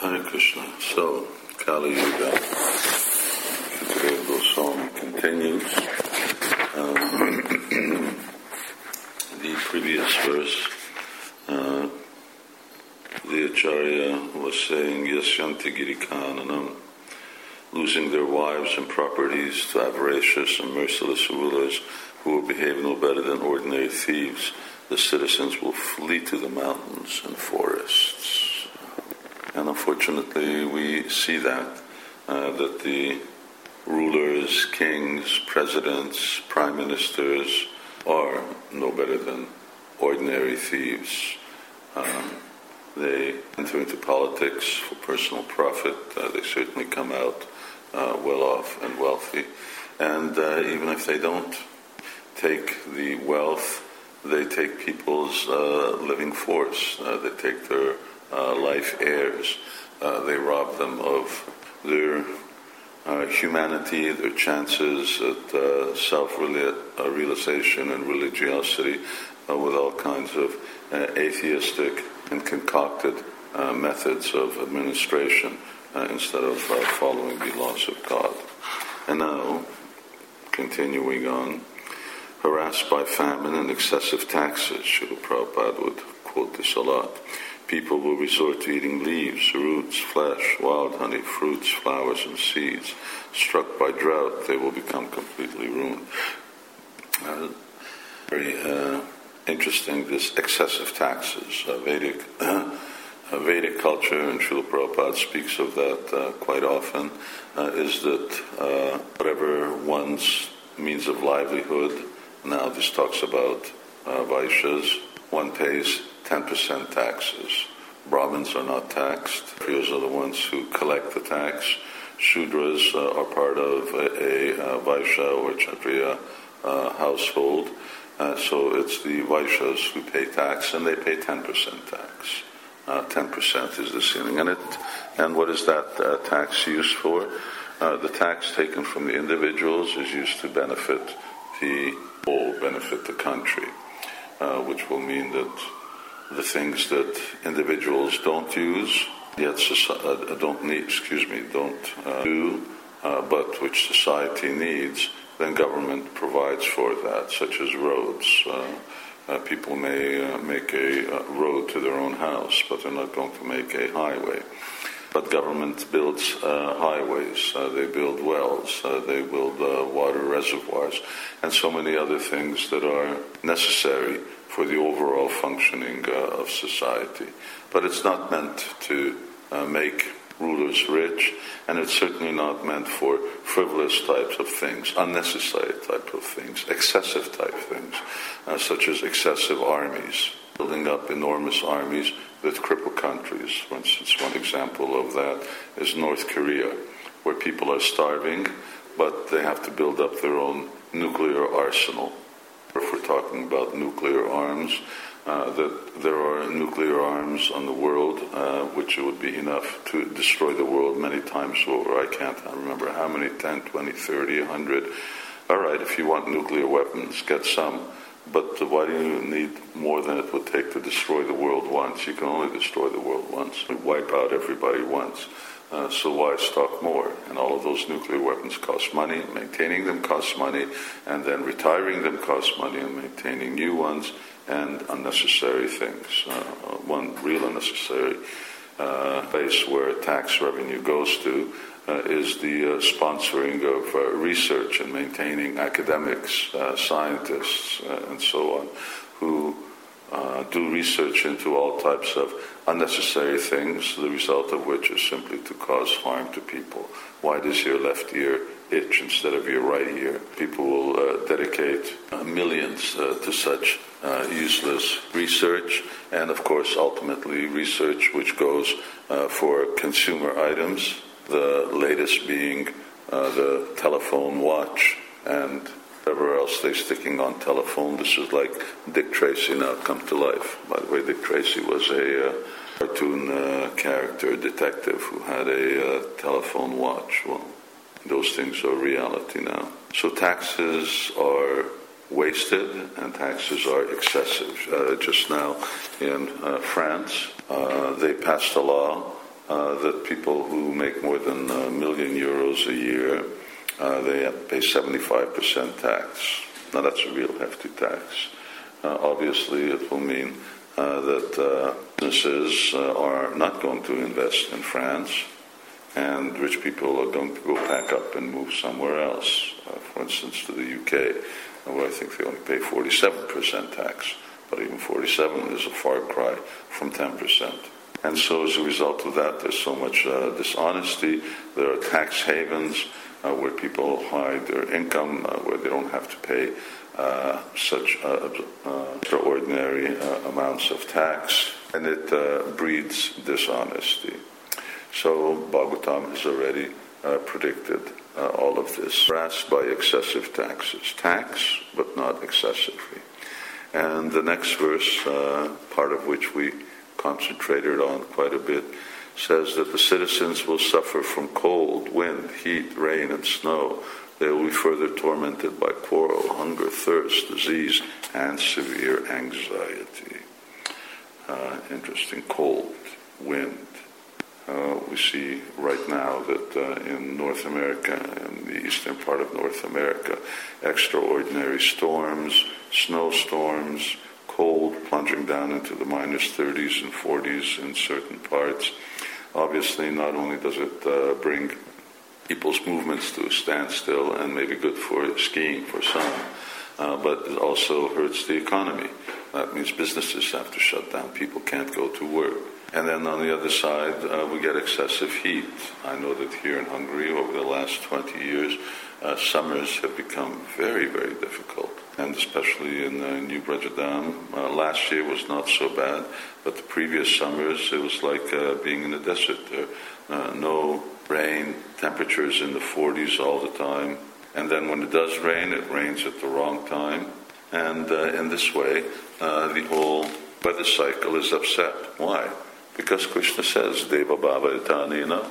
Hare Krishna. So, Kali Yuga, Sukadeva Goswami continues. The previous verse, the Acharya was saying, Yasyanti Girikananam, losing their wives and properties to avaricious and merciless rulers who will behave no better than ordinary thieves, the citizens will flee to the mountains and forests. And unfortunately, we see that the rulers, kings, presidents, prime ministers are no better than ordinary thieves. They enter into politics for personal profit. They certainly come out well off and wealthy. And even if they don't take the wealth, they take people's living force. They take their life heirs. They rob them of their humanity, their chances at self-realization and religiosity with all kinds of atheistic and concocted methods of administration instead of following the laws of God. And now, continuing on, harassed by famine and excessive taxes, Srila Prabhupada would quote this a lot. People will resort to eating leaves, roots, flesh, wild honey, fruits, flowers, and seeds. Struck by drought, they will become completely ruined. Very interesting, this excessive taxes. Vedic culture, and Srila Prabhupada speaks of that quite often, is that whatever one's means of livelihood, now this talks about Vaishyas, one pays 10% taxes. Brahmins are not taxed. Kshatriyas are the ones who collect the tax. Shudras are part of a Vaishya or Kshatriya household. So it's the Vaishyas who pay tax, and they pay 10% tax. 10% is the ceiling. And what is that tax used for? The tax taken from the individuals is used to benefit the whole, benefit the country, which will mean that the things that individuals don't use, yet don't do, but which society needs, then government provides for that, such as roads. People may make a road to their own house, but they're not going to make a highway. But government builds highways, they build wells, they build water reservoirs, and so many other things that are necessary for the overall functioning of society. But it's not meant to make rulers rich, and it's certainly not meant for frivolous types of things, unnecessary type of things, excessive type things, such as excessive armies, building up enormous armies that cripple countries. For instance, one example of that is North Korea, where people are starving, but they have to build up their own nuclear arsenal. If we're talking about nuclear arms, that there are nuclear arms on the world, which would be enough to destroy the world many times over. I can't remember how many, 10, 20, 30, 100. All right, if you want nuclear weapons, get some. But why do you need more than it would take to destroy the world once? You can only destroy the world once. Wipe out everybody once. So why stock more? And all of those nuclear weapons cost money, maintaining them costs money, and then retiring them costs money, and maintaining new ones, and unnecessary things. One real unnecessary place where tax revenue goes to is the sponsoring of research and maintaining academics, scientists, and so on, who do research into all types of unnecessary things, the result of which is simply to cause harm to people. Why does your left ear itch instead of your right ear? People will dedicate millions to such useless research, and of course ultimately research which goes for consumer items, the latest being the telephone watch and whatever else they're sticking on telephone. This is like Dick Tracy now come to life. By the way, Dick Tracy was a cartoon character, detective, who had a telephone watch. Well, those things are reality now. So taxes are wasted and taxes are excessive. Just now in France, they passed a law that people who make more than €1 million a year, they have to pay 75% tax. Now that's a real hefty tax. Obviously, it will mean that businesses are not going to invest in France, and rich people are going to go pack up and move somewhere else, for instance, to the UK, where I think they only pay 47% tax. But even 47 is a far cry from 10%. And so as a result of that, there's so much dishonesty. There are tax havens where people hide their income, where they don't have to pay such extraordinary amounts of tax, and it breeds dishonesty. So Bhagavatam has already predicted all of this. Harassed by excessive taxes. Tax, but not excessively. And the next verse, part of which we concentrated on quite a bit, says that the citizens will suffer from cold, wind, heat, rain, and snow. They will be further tormented by quarrel, hunger, thirst, disease, and severe anxiety. Interesting. Cold, wind. We see right now that in North America, in the eastern part of North America, extraordinary storms, snowstorms, cold plunging down into the minus 30s and 40s in certain parts. Obviously, not only does it bring people's movements to a standstill and maybe good for skiing for some, but it also hurts the economy. That means businesses have to shut down. People can't go to work. And then on the other side, we get excessive heat. I know that here in Hungary, over the last 20 years, summers have become very, very difficult. And especially in New Breda. Last year was not so bad, but the previous summers, it was like being in the desert. No rain, temperatures in the 40s all the time. And then when it does rain, it rains at the wrong time. And in this way, the whole weather cycle is upset. Why? Because Krishna says, Deva Bhava Itanina,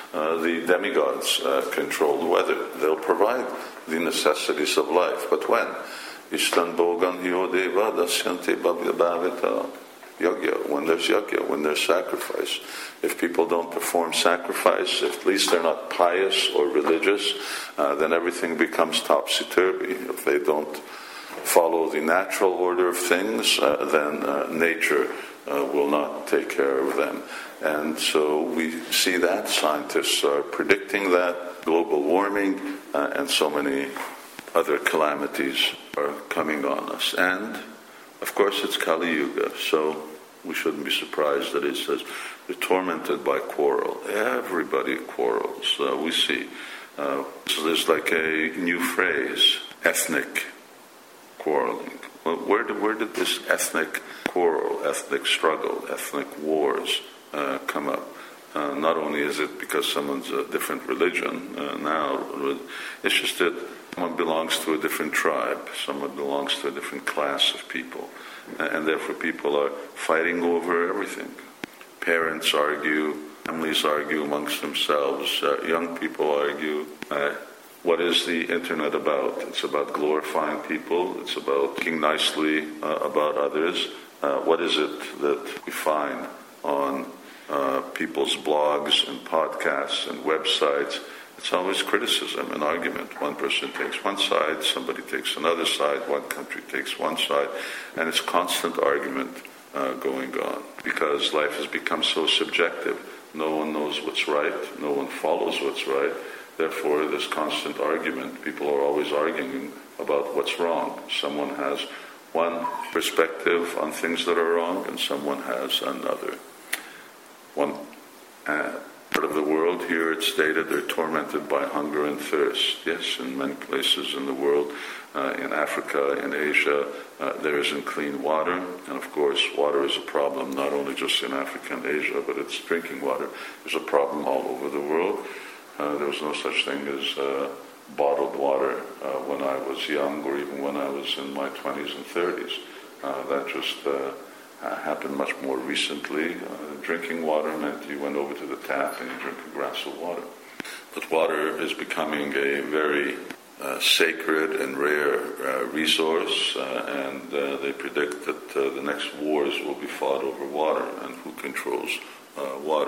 the demigods control the weather. They'll provide the necessities of life. But when? Ishtan Bogan Hyo Deva Dasyante Bhavita Yagya. When there's yagya, when there's sacrifice. If people don't perform sacrifice, if at least they're not pious or religious, then everything becomes topsy-turvy. If they don't follow the natural order of things, then nature will not take care of them. And so we see that. Scientists are predicting that. Global warming and so many other calamities are coming on us. And, of course, it's Kali Yuga, so we shouldn't be surprised that it says they're tormented by quarrel. Everybody quarrels. We see. So there's like a new phrase, ethnic quarreling. Well, where did this ethnic quarrel, ethnic struggle, ethnic wars come up? Not only is it because someone's a different religion now, it's just that someone belongs to a different tribe, someone belongs to a different class of people, and therefore people are fighting over everything. Parents argue, families argue amongst themselves, young people argue. What is the internet about? It's about glorifying people. It's about thinking nicely about others. What is it that we find on people's blogs and podcasts and websites? It's always criticism and argument. One person takes one side, somebody takes another side, one country takes one side, and it's constant argument going on because life has become so subjective. No one knows what's right. No one follows what's right. Therefore, there's constant argument. People are always arguing about what's wrong. Someone has one perspective on things that are wrong, and someone has another. One part of the world, here it's stated, they're tormented by hunger and thirst. Yes, in many places in the world, in Africa, in Asia, there isn't clean water. And of course, water is a problem not only just in Africa and Asia, but it's drinking water. There's a problem all over the world. There was no such thing as bottled water when I was young or even when I was in my 20s and 30s. That just happened much more recently. Drinking water meant you went over to the tap and you drink a glass of water. But water is becoming a very sacred and rare resource, and they predict that the next wars will be fought over water and who controls water.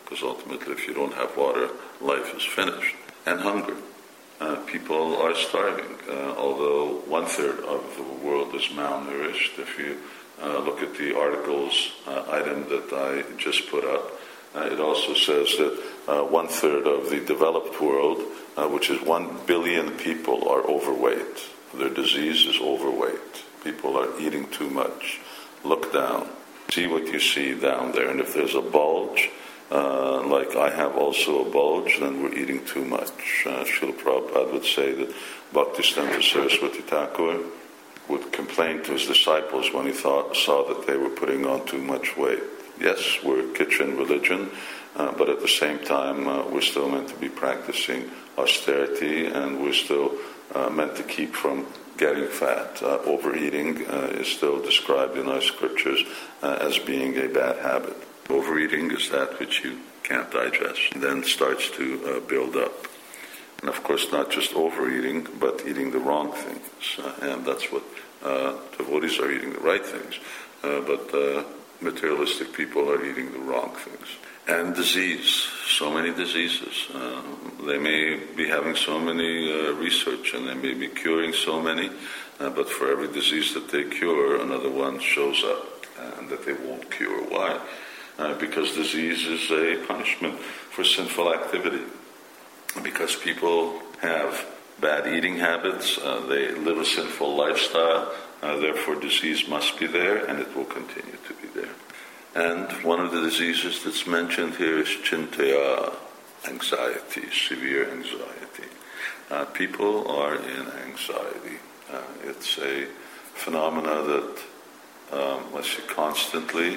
because ultimately if you don't have water, life is finished. And hunger. People are starving, although 1/3 of the world is malnourished. If you look at the article's item that I just put up, it also says that 1/3 of the developed world, which is 1 billion people, are overweight. Their disease is overweight. People are eating too much. Look down. See what you see down there. And if there's a bulge, like I have also a bulge, then we're eating too much. Srila Prabhupada would say that Bhaktisiddhanta Saraswati Thakur would complain to his disciples when he saw that they were putting on too much weight. Yes, we're kitchen religion, but at the same time we're still meant to be practicing austerity, and we're still meant to keep from getting fat. Overeating is still described in our scriptures as being a bad habit. Overeating is that which you can't digest, and then starts to build up. And of course, not just overeating, but eating the wrong things. And that's what devotees are eating, the right things. But materialistic people are eating the wrong things. And disease, so many diseases. They may be having so many research, and they may be curing so many, but for every disease that they cure, another one shows up, and that they won't cure. Why? Because disease is a punishment for sinful activity. Because people have bad eating habits, they live a sinful lifestyle, therefore disease must be there, and it will continue to be there. And one of the diseases that's mentioned here is chintaya, anxiety, severe anxiety. People are in anxiety. It's a phenomena that, let's say, constantly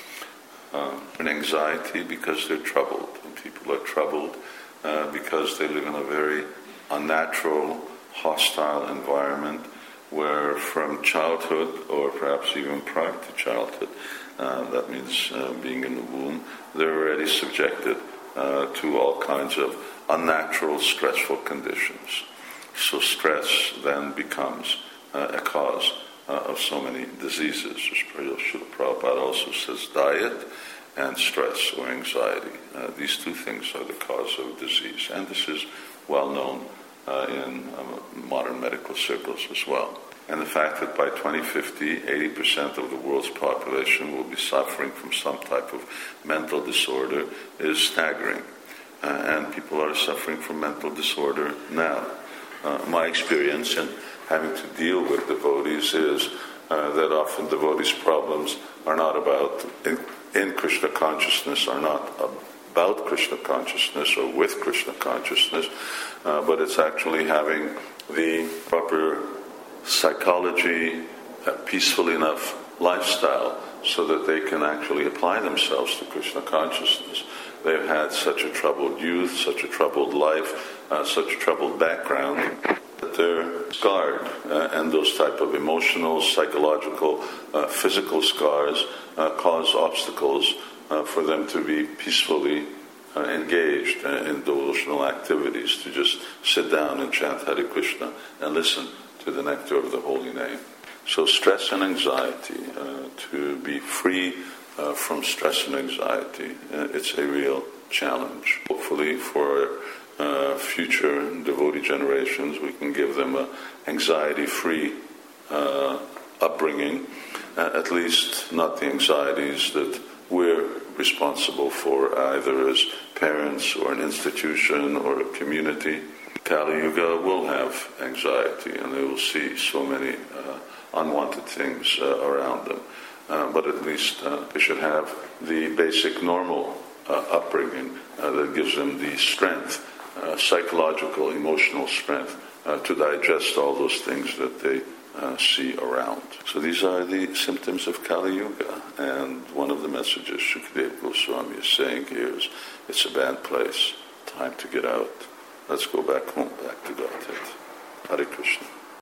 an anxiety because they're troubled. And people are troubled because they live in a very unnatural, hostile environment where from childhood, or perhaps even prior to childhood, that means being in the womb, they're already subjected to all kinds of unnatural, stressful conditions. So stress then becomes a cause of so many diseases. Srila Prabhupada also says diet and stress or anxiety. These two things are the cause of disease. And this is well known in modern medical circles as well. And the fact that by 2050, 80% of the world's population will be suffering from some type of mental disorder is staggering. And people are suffering from mental disorder now. My experience in having to deal with devotees is that often devotees' problems are not about, in Krishna consciousness, are not about Krishna consciousness or with Krishna consciousness, but it's actually having the proper psychology, peaceful enough lifestyle so that they can actually apply themselves to Krishna consciousness. They've had such a troubled youth, such a troubled life, such a troubled background, that they're scarred. And those type of emotional, psychological, physical scars cause obstacles for them to be peacefully engaged in devotional activities, to just sit down and chant Hare Krishna and listen to the nectar of the holy name. So stress and anxiety, to be free from stress and anxiety, it's a real challenge. Hopefully for future devotee generations, we can give them an anxiety-free upbringing, at least not the anxieties that we're responsible for, either as parents or an institution or a community. Kali Yuga will have anxiety, and they will see so many unwanted things around them. But at least they should have the basic normal upbringing that gives them the strength, psychological, emotional strength, to digest all those things that they see around. So these are the symptoms of Kali Yuga. And one of the messages Shukadeva Goswami is saying here is, it's a bad place, time to get out. Let's go back home, back to Godhead. Hare Krishna.